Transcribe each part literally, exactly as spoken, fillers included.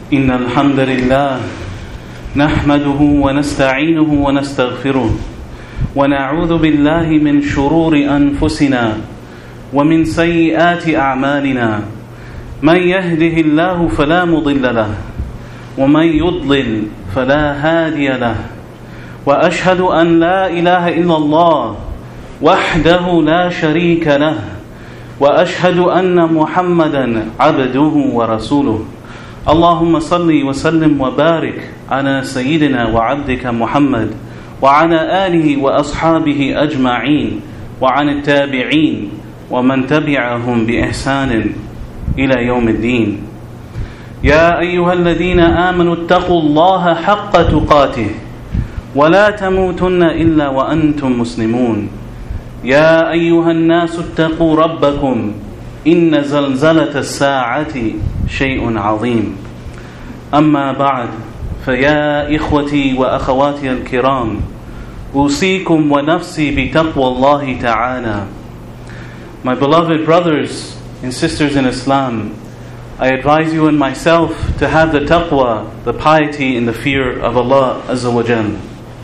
إن الحمد لله نحمده ونستعينه ونستغفره ونعوذ بالله من شرور أنفسنا ومن سيئات أعمالنا من يهده الله فلا مضل له ومن يضلل فلا هادي له وأشهد أن لا إله إلا الله وحده لا شريك له وأشهد أن محمدا عبده ورسوله اللهم صل وسلم وبارك على سيدنا وعبدك محمد وعلى آله وأصحابه أجمعين وعن التابعين ومن تبعهم بإحسان إلى يوم الدين. يا أيها الذين آمنوا اتقوا الله حق تقاته ولا تموتن إلا وأنتم مسلمون. يا أيها الناس اتقوا ربكم إن زلزلة الساعة شيء عظيم. أما بعد فيا إخوتي وأخواتي الكرام أوصيكم ونفسي بتقوى الله تعالى. My beloved brothers and sisters in Islam, I advise you and myself to have the taqwa, the piety and the fear of Allah Azza wa Jal.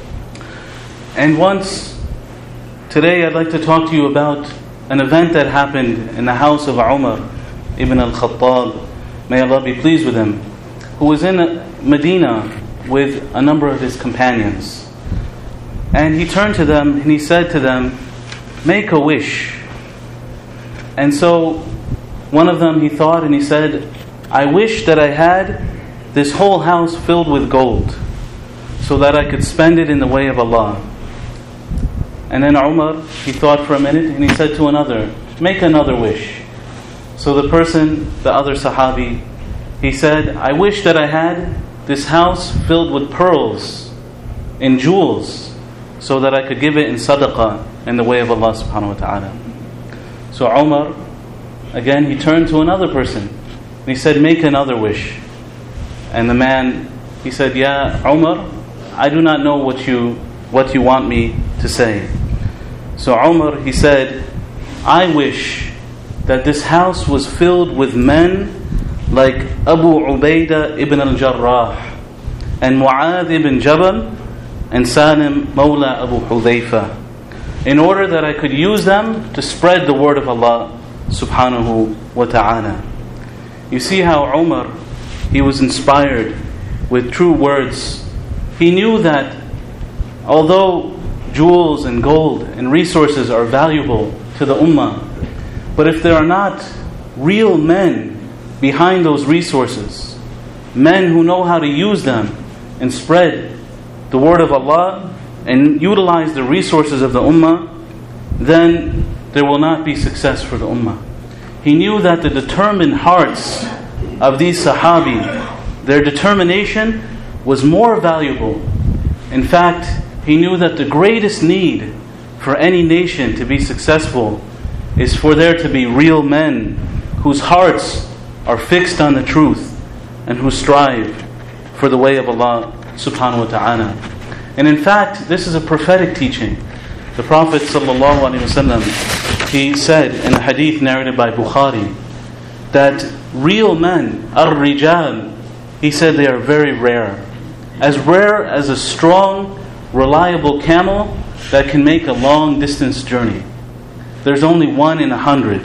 And once, today I'd like to talk to you about an event that happened in the house of Umar ibn al-Khattab, may Allah be pleased with him, who was in Medina with a number of his companions. And he turned to them and he said to them, make a wish. And so one of them, he thought and he said, I wish that I had this whole house filled with gold so that I could spend it in the way of Allah. And then Umar, he thought for a minute and he said to another, make another wish. So the person, the other Sahabi, he said, I wish that I had this house filled with pearls and jewels so that I could give it in sadaqah in the way of Allah subhanahu wa ta'ala. So Umar, again, he turned to another person. And he said, make another wish. And the man, he said, Ya Umar, I do not know what you what you want me to say. So Umar, he said, I wish that this house was filled with men like Abu Ubaidah ibn al-Jarrah and Mu'adh ibn Jabal and Salim Mawla Abu Hudayfa, in order that I could use them to spread the word of Allah subhanahu wa ta'ala. You see how Umar, he was inspired with true words. He knew that although jewels and gold and resources are valuable to the ummah, but if there are not real men behind those resources, men who know how to use them and spread the word of Allah and utilize the resources of the ummah, then there will not be success for the ummah. He knew that the determined hearts of these Sahabi, their determination was more valuable. In fact, he knew that the greatest need for any nation to be successful is for there to be real men whose hearts are fixed on the truth and who strive for the way of Allah subhanahu wa ta'ala. And in fact, this is a prophetic teaching. The Prophet sallallahu alaihi wasallam, he said in a hadith narrated by Bukhari that real men, ar-rijal, he said they are very rare. As rare as a strong, reliable camel that can make a long distance journey. There's only one in a hundred.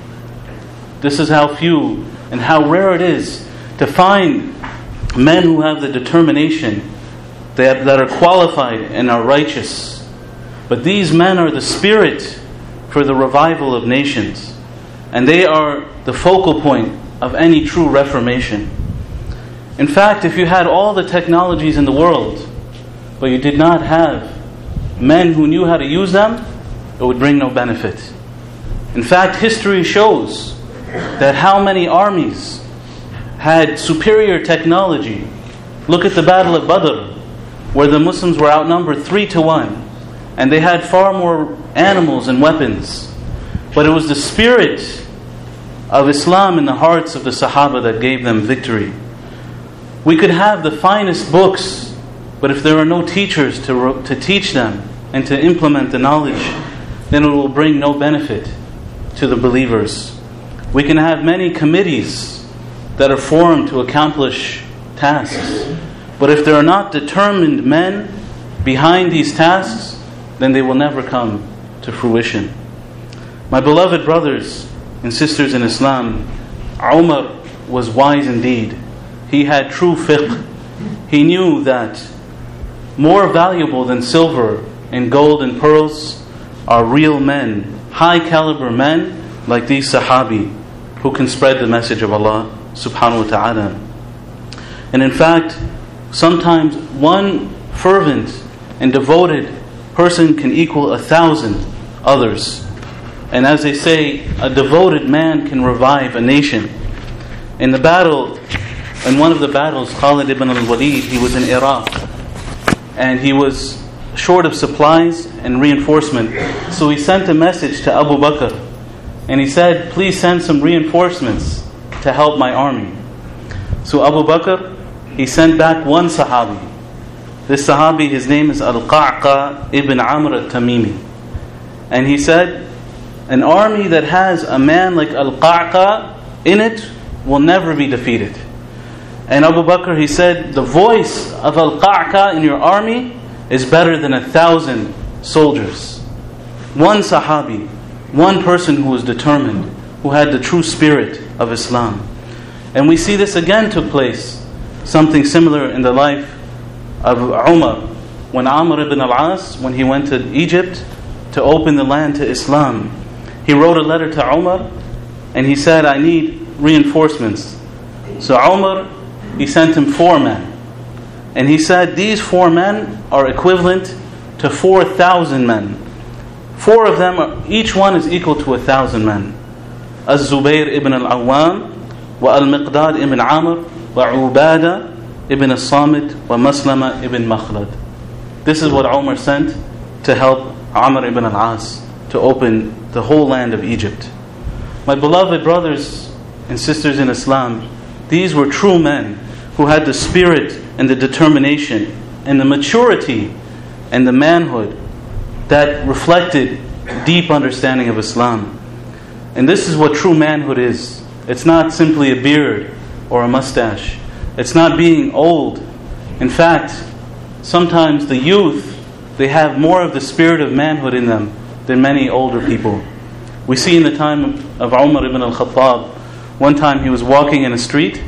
This is how few and how rare it is to find men who have the determination, that, that are qualified and are righteous. But these men are the spirit for the revival of nations. And they are the focal point of any true reformation. In fact, if you had all the technologies in the world, but you did not have men who knew how to use them, it would bring no benefit. In fact, history shows that how many armies had superior technology. Look at the Battle of Badr, where the Muslims were outnumbered three to one, and they had far more animals and weapons. But it was the spirit of Islam in the hearts of the Sahaba that gave them victory. We could have the finest books, but if there are no teachers to, to teach them and to implement the knowledge, then it will bring no benefit to the believers. We can have many committees that are formed to accomplish tasks. But if there are not determined men behind these tasks, then they will never come to fruition. My beloved brothers and sisters in Islam, Umar was wise indeed. He had true fiqh. He knew that more valuable than silver and gold and pearls are real men, high caliber men like these Sahabi who can spread the message of Allah subhanahu wa ta'ala. And in fact, sometimes one fervent and devoted person can equal a thousand others. And as they say, a devoted man can revive a nation. In the battle, in one of the battles, Khalid ibn al-Walid, he was in Iraq. And he was short of supplies and reinforcement. So he sent a message to Abu Bakr. And he said, please send some reinforcements to help my army. So Abu Bakr, he sent back one Sahabi. This Sahabi, his name is Al-Qa'qa ibn Amr al-Tamimi. And he said, an army that has a man like Al-Qa'qa in it will never be defeated. And Abu Bakr, he said, the voice of Al-Qa'qa in your army is better than a thousand soldiers. One Sahabi, one person who was determined, who had the true spirit of Islam. And we see this again took place, something similar in the life of Umar. When Amr ibn al-As, when he went to Egypt to open the land to Islam, he wrote a letter to Umar and he said, I need reinforcements. So Umar, he sent him four men. And he said, these four men are equivalent to four thousand men. Four of them, are, each one is equal to a thousand men. Az-Zubayr ibn al-Awwam, wa al-Miqdad ibn Amr, wa Ubada ibn al-Samit, wa Maslama ibn Makhlad. This is what Umar sent to help Amr ibn al-As to open the whole land of Egypt. My beloved brothers and sisters in Islam, these were true men who had the spirit and the determination and the maturity and the manhood that reflected deep understanding of Islam. And this is what true manhood is. It's not simply a beard or a mustache. It's not being old. In fact, sometimes the youth, they have more of the spirit of manhood in them than many older people. We see in the time of Umar ibn al-Khattab, one time he was walking in a street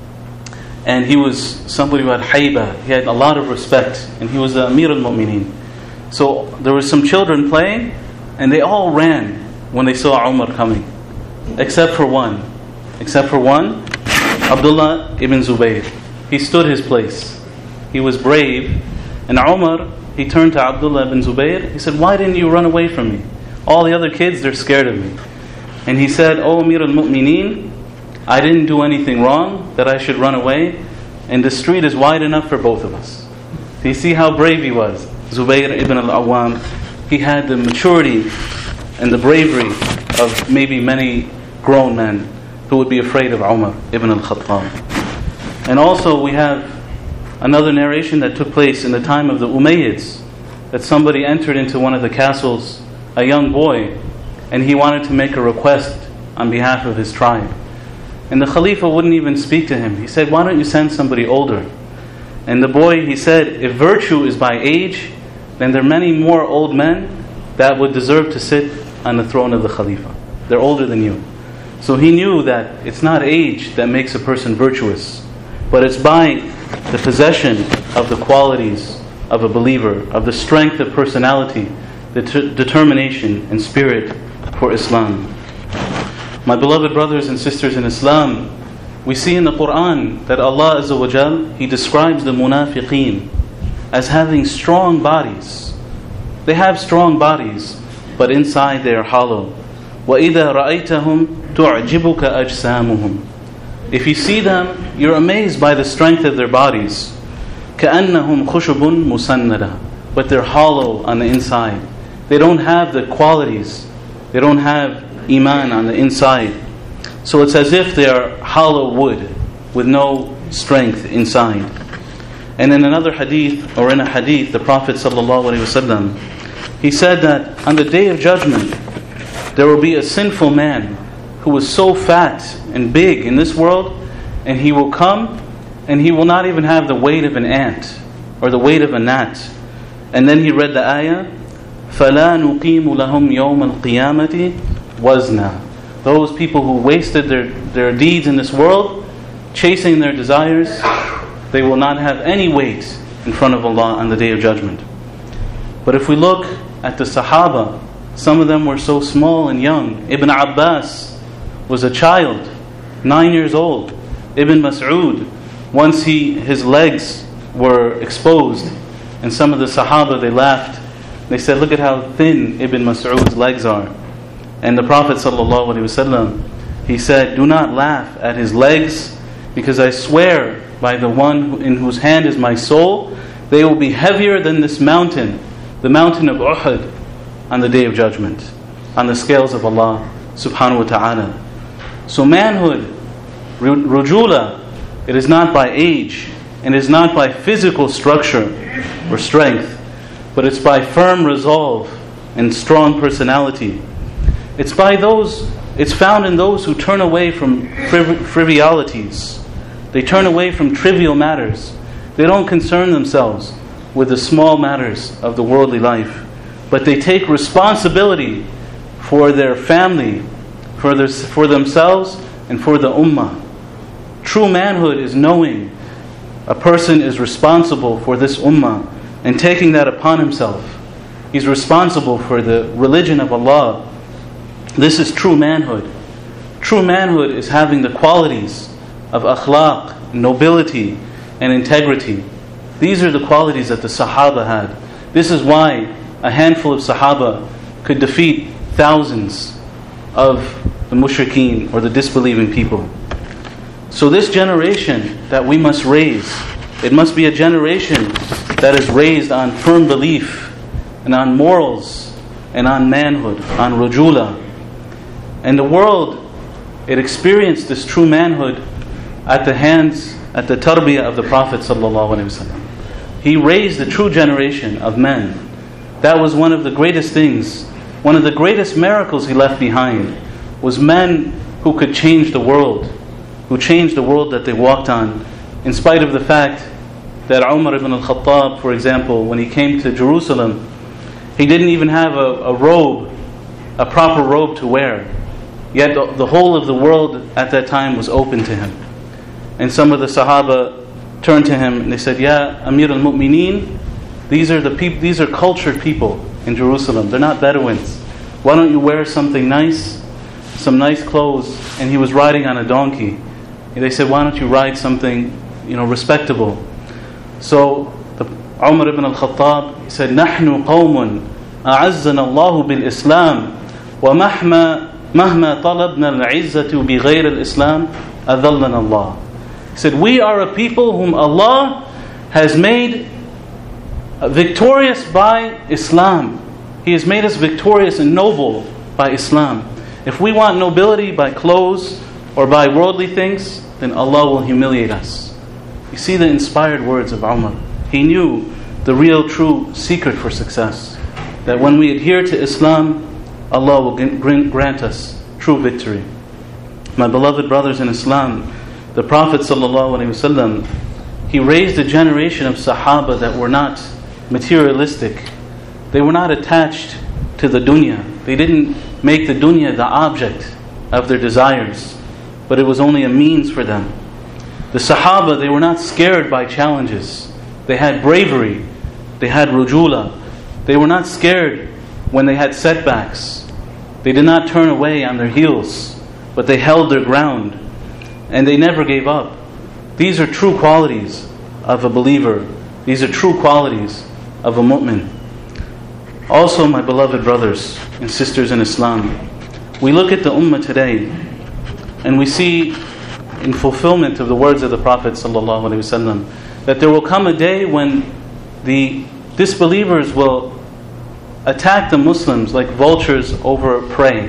and he was somebody who had haiba, he had a lot of respect, and he was the Amir al-Mu'mineen. So there were some children playing and they all ran when they saw Umar coming, except for one. Except for one, Abdullah ibn Zubayr. He stood his place. He was brave. And Umar, he turned to Abdullah ibn Zubayr. He said, why didn't you run away from me? All the other kids, they're scared of me. And he said, O Amir al-Mu'mineen, I didn't do anything wrong that I should run away. And the street is wide enough for both of us. Do you see how brave he was? Zubayr ibn al-Awwam, he had the maturity and the bravery of maybe many grown men who would be afraid of Umar ibn al-Khattab. And also we have another narration that took place in the time of the Umayyads, that somebody entered into one of the castles, a young boy, and he wanted to make a request on behalf of his tribe. And the Khalifa wouldn't even speak to him. He said, why don't you send somebody older? And the boy, he said, if virtue is by age, then there are many more old men that would deserve to sit on the throne of the Khalifa. They're older than you. So he knew that it's not age that makes a person virtuous, but it's by the possession of the qualities of a believer, of the strength of personality, the t- determination and spirit for Islam. My beloved brothers and sisters in Islam, we see in the Quran that Allah Azza wa Jal, He describes the munafiqeen as having strong bodies. They have strong bodies, but inside they are hollow. وَإِذَا رَأَيْتَهُمْ تُعْجِبُكَ أَجْسَامُهُمْ. If you see them, you're amazed by the strength of their bodies. كَأَنَّهُمْ خُشُبٌ مُسَنَّدَةٌ. But they're hollow on the inside. They don't have the qualities. They don't have iman on the inside. So it's as if they are hollow wood with no strength inside. And in another hadith, or in a hadith, the Prophet ﷺ, he said that on the Day of Judgment, there will be a sinful man who was so fat and big in this world, and he will come and he will not even have the weight of an ant or the weight of a gnat. And then he read the ayah, فَلَا نُقِيمُ لَهُمْ يَوْمَ الْقِيَامَةِ وَزْنًا. Those people who wasted their, their deeds in this world, chasing their desires, they will not have any weight in front of Allah on the Day of Judgment. But if we look at the Sahaba, some of them were so small and young. Ibn Abbas was a child, nine years old. Ibn Mas'ud, once he his legs were exposed, and some of the Sahaba, they laughed. They said, look at how thin Ibn Mas'ud's legs are. And the Prophet ﷺ, he said, do not laugh at his legs, because I swear by the one in whose hand is my soul, they will be heavier than this mountain, the mountain of Uhud, on the Day of Judgment, on the scales of Allah subhanahu wa ta'ala. So manhood, rujula, it is not by age, and it is not by physical structure or strength, but it's by firm resolve and strong personality. It's by those, it's found in those who turn away from friv- frivolities. They turn away from trivial matters. They don't concern themselves with the small matters of the worldly life, but they take responsibility for their family, for their, for themselves, and for the ummah. True manhood is knowing a person is responsible for this ummah and taking that upon himself. He's responsible for the religion of Allah. This is true manhood. True manhood is having the qualities of akhlaq, nobility, and integrity. These are the qualities that the Sahaba had. This is why a handful of Sahaba could defeat thousands of the mushrikeen or the disbelieving people. So this generation that we must raise, it must be a generation that is raised on firm belief and on morals and on manhood, on rujula. And the world, it experienced this true manhood at the hands, at the tarbiyah of the Prophet ﷺ. He raised the true generation of men. That was one of the greatest things, one of the greatest miracles he left behind, was men who could change the world, who changed the world that they walked on, in spite of the fact that Umar ibn al-Khattab, for example, when he came to Jerusalem, he didn't even have a, a robe, a proper robe to wear. Yet the, the whole of the world at that time was open to him. And some of the Sahaba turned to him and they said, Ya Amir al-Mu'mineen, these are the peop- these are cultured people in Jerusalem. They're not Bedouins. Why don't you wear something nice, some nice clothes? And he was riding on a donkey. And they said, why don't you ride something, you know, respectable? So the Umar ibn al-Khattab, he said, نحن قوم أعزنا الله بالإسلام ومهما مهما طلبنا العزة بغير الإسلام أذلنا الله. He said, we are a people whom Allah has made victorious by Islam. He has made us victorious and noble by Islam. If we want nobility by clothes or by worldly things, then Allah will humiliate us. You see the inspired words of Umar. He knew the real true secret for success, that when we adhere to Islam, Allah will grant us true victory. My beloved brothers in Islam, the Prophet ﷺ, he raised a generation of Sahaba that were not materialistic. They were not attached to the dunya. They didn't make the dunya the object of their desires, but it was only a means for them. The Sahaba, they were not scared by challenges. They had bravery. They had rujula. They were not scared when they had setbacks. They did not turn away on their heels, but they held their ground. And they never gave up. These are true qualities of a believer. These are true qualities of a mu'min. Also, my beloved brothers and sisters in Islam, we look at the ummah today and we see, in fulfillment of the words of the Prophet ﷺ, that there will come a day when the disbelievers will attack the Muslims like vultures over prey.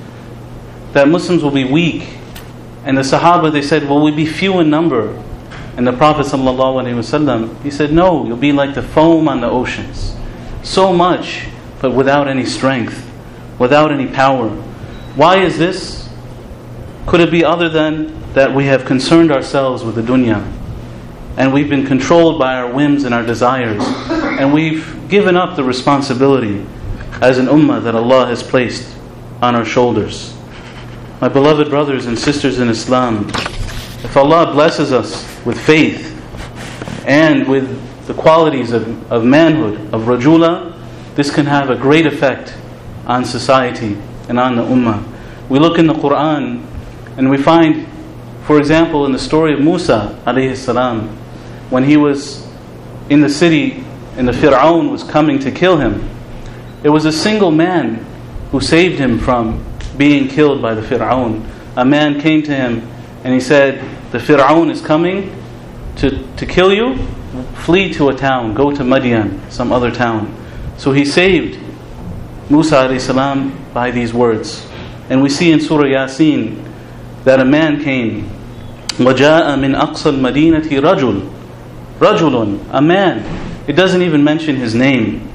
That Muslims will be weak. And the Sahaba, they said, will we be few in number? And the Prophet ﷺ, he said, no, you'll be like the foam on the oceans. So much, but without any strength, without any power. Why is this? Could it be other than that we have concerned ourselves with the dunya? and we've been controlled by our whims and our desires, and we've given up the responsibility as an ummah that Allah has placed on our shoulders. My beloved brothers and sisters in Islam, if Allah blesses us with faith and with the qualities of, of manhood, of rajula, this can have a great effect on society and on the ummah. We look in the Quran and we find, for example, in the story of Musa alayhi salam, when he was in the city and the Fir'aun was coming to kill him, it was a single man who saved him from being killed by the Fir'aun. A man came to him and he said, the Fir'aun is coming to, to kill you, flee to a town, go to Madian, some other town. So he saved Musa alayhi salam by these words. And we see in Surah Yasin that a man came, وَجَاءَ مِنْ أَقْصَى الْمَدِينَةِ رَجُلٌ رَجُلٌ, a man. It doesn't even mention his name.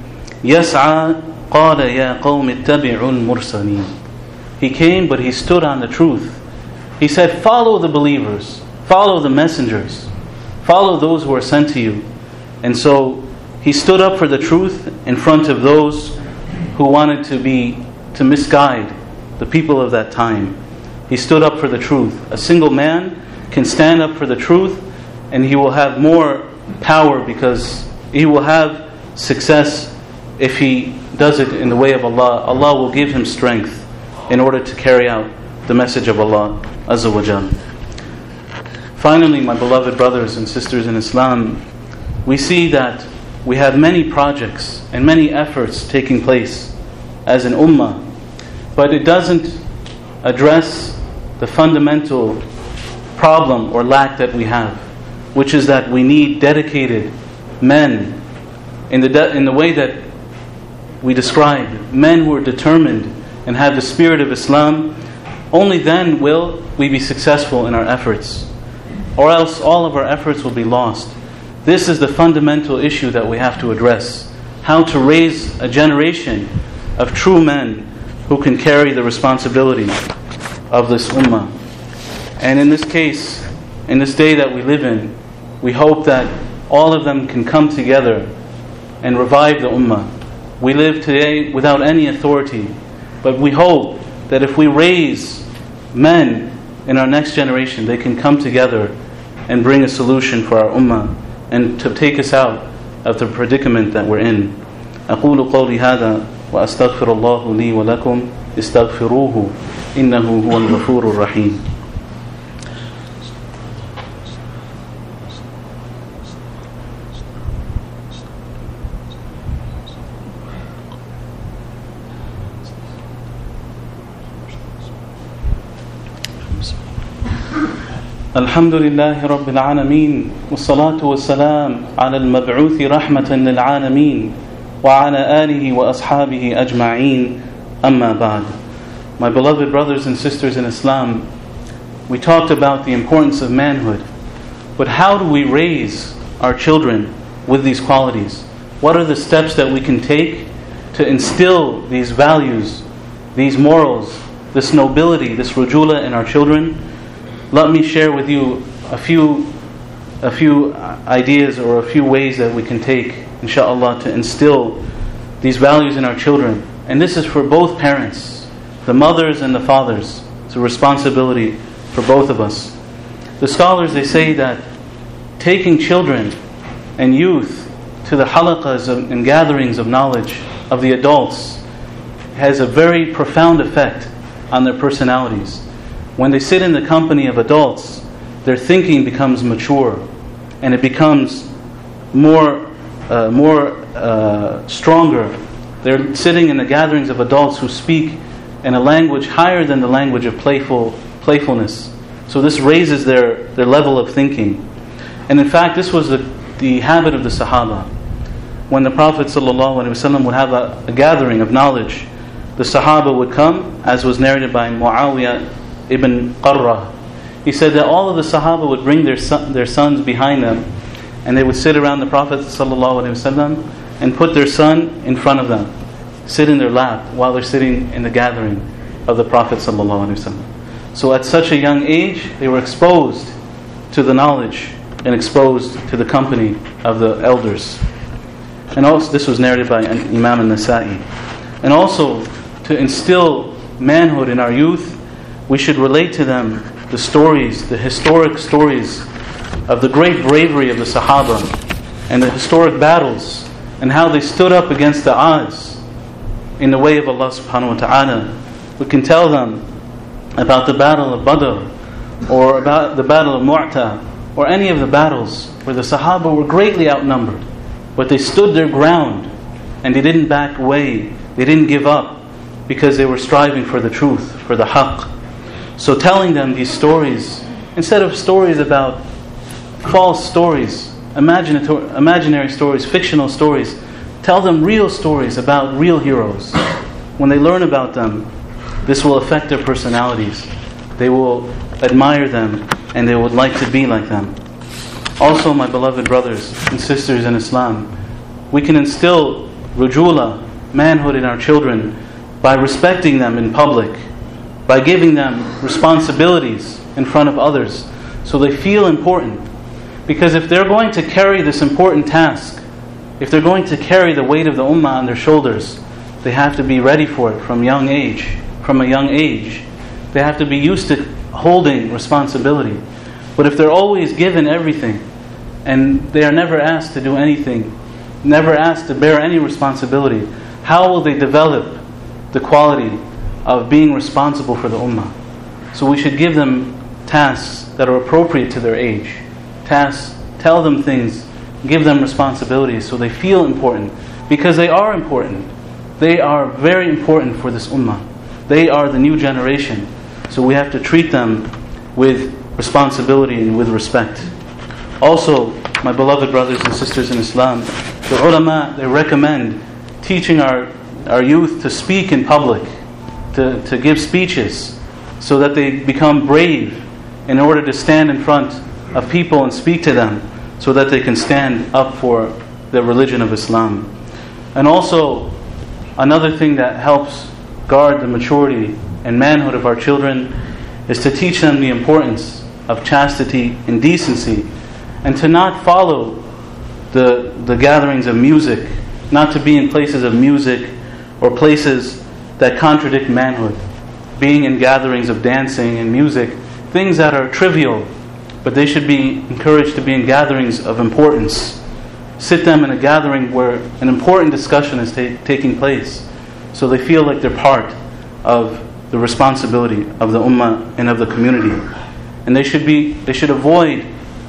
يَسْعَى قَالَ يَا قَوْمِ اتَّبِعُوا الْمُرْسَلِينَ. He came, but he stood on the truth. He said, follow the believers, follow the messengers, follow those who are sent to you. And so he stood up for the truth in front of those who wanted to be to misguide the people of that time. He stood up for the truth. A single man can stand up for the truth, and he will have more power because he will have success if he does it in the way of Allah. Allah will give him strength in order to carry out the message of Allah Azza wa Jal. Finally, my beloved brothers and sisters in Islam, we see that we have many projects and many efforts taking place as an ummah, but it doesn't address the fundamental problem or lack that we have, which is that we need dedicated men in the de- in the way that we described, men who are determined and have the spirit of Islam. Only then will we be successful in our efforts, or else all of our efforts will be lost. This is the fundamental issue that we have to address: how to raise a generation of true men who can carry the responsibility of this ummah. And in this case, in this day that we live in, we hope that all of them can come together and revive the ummah. We live today without any authority, but we hope that if we raise men in our next generation, they can come together and bring a solution for our ummah and to take us out of the predicament that we're in. أقول قولي هذا وأستغفر الله لي ولكم استغفروه إنه هو الغفور الرحيم. الحمد لله رب العالمين والصلاة والسلام على المبعوث رحمة للعالمين وعلى آله وأصحابه أجمعين أما بعد. My beloved brothers and sisters in Islam, we talked about the importance of manhood, but how do we raise our children with these qualities? What are the steps that we can take to instill these values, these morals, this nobility, this rujula in our children? Let me share with you a few a few ideas or a few ways that we can take, inshaAllah, to instill these values in our children. And this is for both parents, the mothers and the fathers. It's a responsibility for both of us. The scholars, they say that taking children and youth to the halaqas and gatherings of knowledge of the adults has a very profound effect on their personalities. When they sit in the company of adults, their thinking becomes mature, and it becomes more, uh, more uh, stronger. They're sitting in the gatherings of adults who speak in a language higher than the language of playful playfulness. So this raises their, their level of thinking. And in fact, this was the, the habit of the Sahaba. When the Prophet ﷺ would have a, a gathering of knowledge, the Sahaba would come, as was narrated by Muawiyah ibn Qarrah. He said that all of the Sahaba would bring their son, their sons behind them, and they would sit around the Prophet ﷺ and put their son in front of them, sit in their lap while they're sitting in the gathering of the Prophet ﷺ. So at such a young age, they were exposed to the knowledge and exposed to the company of the elders. And also, this was narrated by Imam al-Nasa'i. And also, to instill manhood in our youth, we should relate to them the stories, the historic stories of the great bravery of the Sahaba and the historic battles and how they stood up against the odds in the way of Allah subhanahu wa ta'ala. We can tell them about the battle of Badr or about the battle of Mu'tah or any of the battles where the Sahaba were greatly outnumbered, but they stood their ground and they didn't back away, they didn't give up because they were striving for the truth, for the haqq. So telling them these stories, instead of stories about false stories, imaginator- imaginary stories, fictional stories, tell them real stories about real heroes. When they learn about them, this will affect their personalities. They will admire them and they would like to be like them. Also, my beloved brothers and sisters in Islam, we can instill rujula, manhood in our children, by respecting them in public, by giving them responsibilities in front of others so they feel important. Because if they're going to carry this important task, if they're going to carry the weight of the ummah on their shoulders, they have to be ready for it from young age. From a young age, they have to be used to holding responsibility. But if they're always given everything and they are never asked to do anything, never asked to bear any responsibility, how will they develop the quality of being responsible for the ummah? So we should give them tasks that are appropriate to their age. Tasks, tell them things, give them responsibilities so they feel important, because they are important. They are very important for this ummah. They are the new generation. So we have to treat them with responsibility and with respect. Also, my beloved brothers and sisters in Islam, the ulama, they recommend teaching our, our youth to speak in public, to, to give speeches, so that they become brave in order to stand in front of people and speak to them, so that they can stand up for the religion of Islam. And also, another thing that helps guard the maturity and manhood of our children is to teach them the importance of chastity and decency, and to not follow the the gatherings of music, not to be in places of music or places that contradict manhood, being in gatherings of dancing and music, things that are trivial, but they should be encouraged to be in gatherings of importance. Sit them in a gathering where an important discussion is ta- taking place, so they feel like they're part of the responsibility of the ummah and of the community. And they should be they should avoid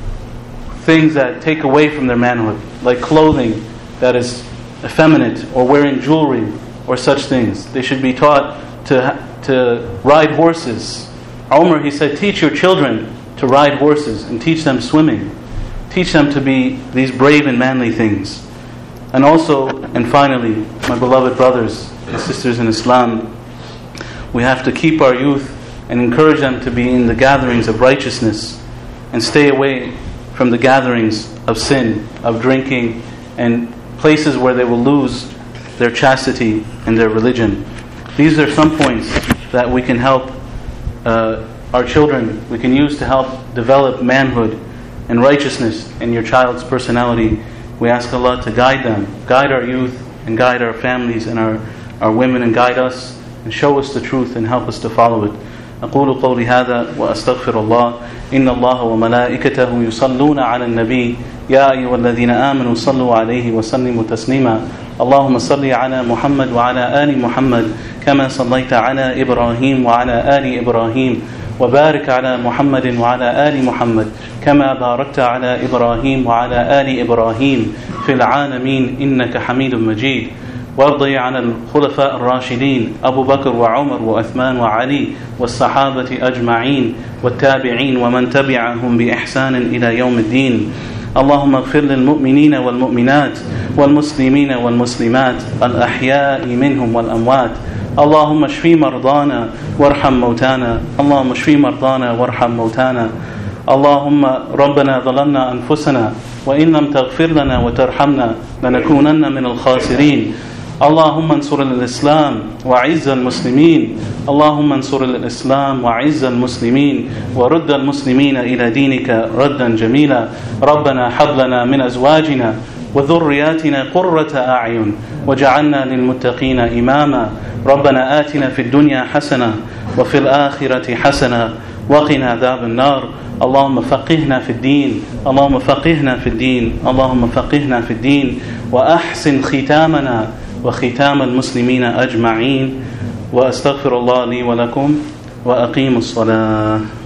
things that take away from their manhood, like clothing that is effeminate, or wearing jewelry or such things. They should be taught to to ride horses. Umar, he said, teach your children to ride horses and teach them swimming. Teach them to be these brave and manly things. And also, and finally, my beloved brothers and sisters in Islam, we have to keep our youth and encourage them to be in the gatherings of righteousness and stay away from the gatherings of sin, of drinking, and places where they will lose their chastity and their religion. These are some points that we can help uh, our children, we can use to help develop manhood and righteousness in your child's personality. We ask Allah to guide them, guide our youth, and guide our families and our, our women, and guide us and show us the truth and help us to follow it. أقول قولي هذا وأستغفر الله إن الله وملائكته يصلون على النبي يا أيها الذين آمنوا صلوا عليه وسلموا تسليما اللهم صل على محمد وعلى آل محمد كما صليت على إبراهيم وعلى آل إبراهيم وبارك على محمد وعلى آل محمد كما باركت على إبراهيم وعلى آل إبراهيم في العالمين إنك حميد مجيد وارضي عن الخلفاء الراشدين أبو بكر وعمر وعثمان وعلي والصحابة أجمعين والتابعين ومن تبعهم بإحسان إلى يوم الدين اللهم اغفر للمؤمنين والمؤمنات والمسلمين والمسلمات الأحياء منهم والأموات اللهم اشف مرضانا وارحم موتانا اللهم اشف مرضانا وارحم موتانا اللهم ربنا ظلمنا أنفسنا وإن لم تغفر لنا وترحمنا لنكونن من الخاسرين اللهم انصر الإسلام وعز المسلمين اللهم انصر الإسلام وعز المسلمين ورد المسلمين إلى دينك ردا جميلا. ربنا هب لنا من أزواجنا وذرياتنا قرة أعين وجعلنا للمتقين إماما. ربنا آتنا في الدنيا حسنة وفي الآخرة حسنة وقنا عذاب النار. اللهم فقهنا في الدين اللهم فقهنا في الدين اللهم فقهنا في الدين وأحسن ختامنا وختام المسلمين أجمعين. وأستغفر الله لي ولكم وأقيم الصلاة.